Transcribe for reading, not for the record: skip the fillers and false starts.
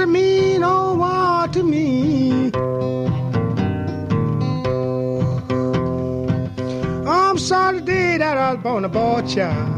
mean oh what to me. I'm sorry the day that I was born a boy child.